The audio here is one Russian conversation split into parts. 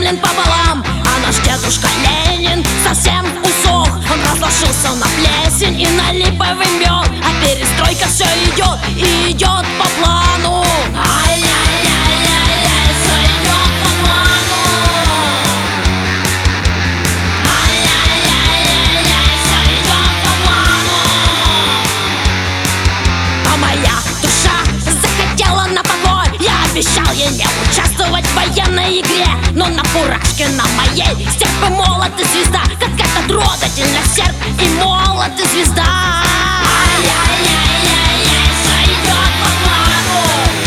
разломлен пополам. А наш дедушка Ленин совсем усох. Он разложился на плесень и на липовый мед. А перестройка все идет и идет по плану. Ай-яй-яй-яй-яй, все идет по плану. Ай-яй-яй-яй-яй, все идет по плану. А моя душа захотела на покой. Я обещал ей не участвовать в военной игре, но на фуражке на моей серп и молот и звезда, как этот родательный серп и молот и звезда. Ай-яй-яй-яй-яй, все идет по плану.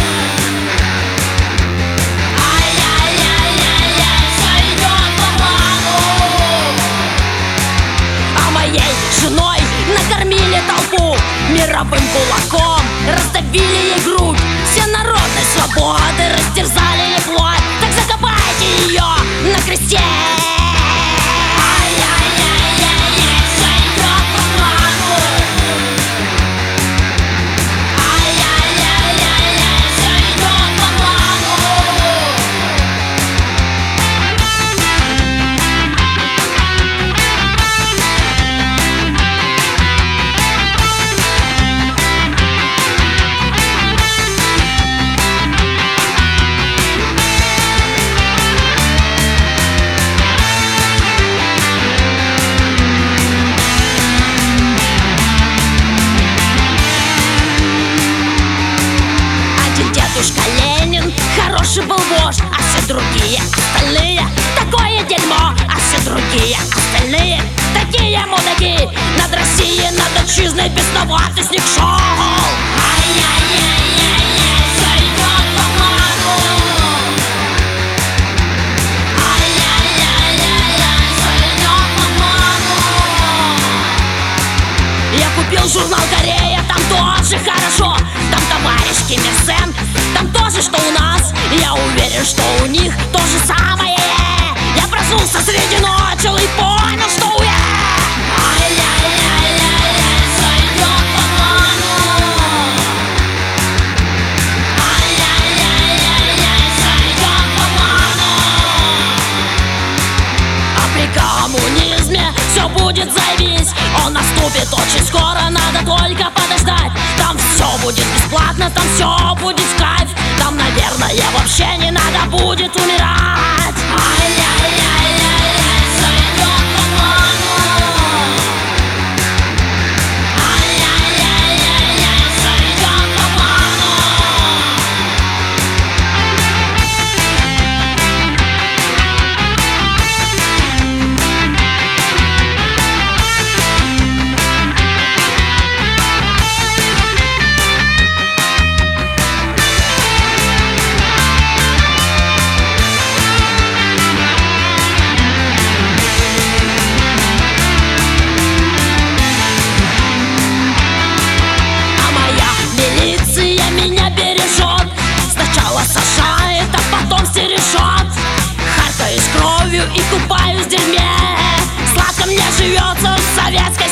Ай-яй-яй-яй-яй, все идет по плану. А моей женой накормили толпу мировым кулаком, раздавили ей грудь, все народной свободы растерзали ей плоть. Так закопайте ее на кресте. Ай-яй-яй-яй-яй, все идет по плану. Ай-яй-яй-яй-яй, все идет по плану. Дедушка Ленин хороший был вождь, а все другие остальные такое дерьмо, а все другие остальные такие мудаки. Над Россией, над отчизной бесноватый снег шел. Ай-яй-яй-яй-яй, все идет по плану. Ай-яй-яй-яй-яй, все идет по плану. Я купил журнал «Корея», там тоже хорошо. Там товарищ Ким Ир Сен, там тоже что у нас. Я уверен, что у них то же самое. Я проснулся среди ночи и понял, что я. Ай-яй-яй-яй-яй, все идет по плану. Ай-яй-яй-яй-яй, все идет по плану. А при коммунизме все будет заебись. Он наступит очень скоро, надо только подождать. Там все будет бесплатно, там все будет в кайф. Там, наверное, вообще не надо будет умирать. Ай-яй-яй-яй-яй, все идет по плану. Ай-яй-яй-яй-яй, все идет по плану. И купаюсь в дерьме. Сладко мне живется в советской